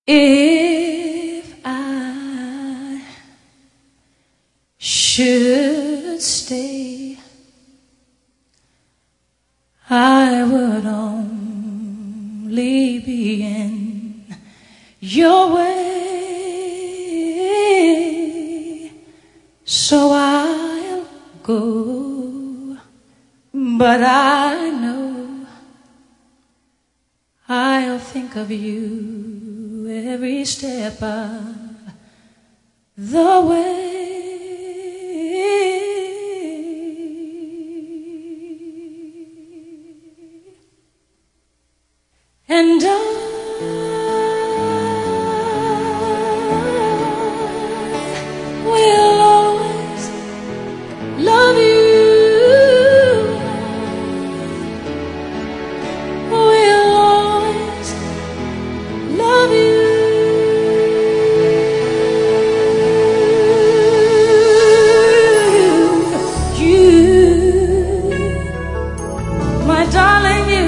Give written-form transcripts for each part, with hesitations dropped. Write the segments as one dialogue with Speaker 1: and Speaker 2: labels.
Speaker 1: If I should stay, I would only be in your way. So I'll go, but I know I'll think of you every step of the way. And I will always love you. Will always love you. My darling, you.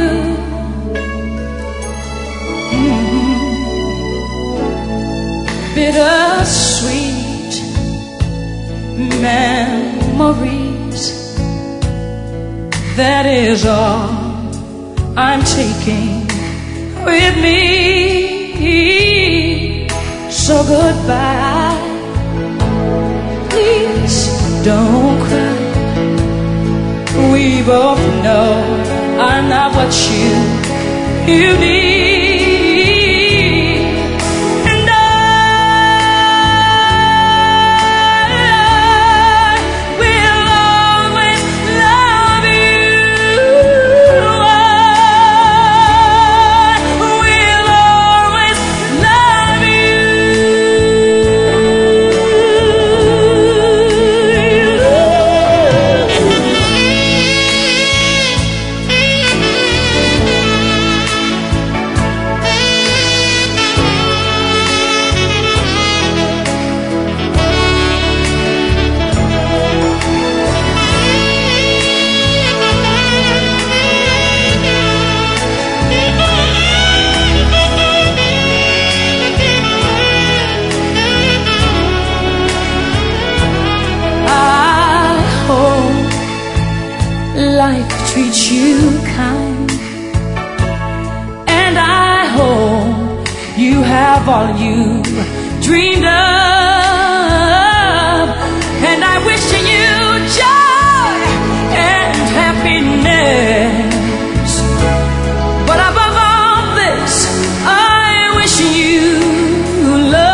Speaker 1: Bittersweet memories, that is all I'm taking with me. So goodbye, please don't cry. We both know I'm not what you need. Life treats you kind, and I hope you have all you dreamed of, and I wish you joy and happiness. But above all this, I wish you love.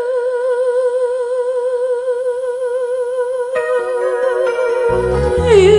Speaker 1: You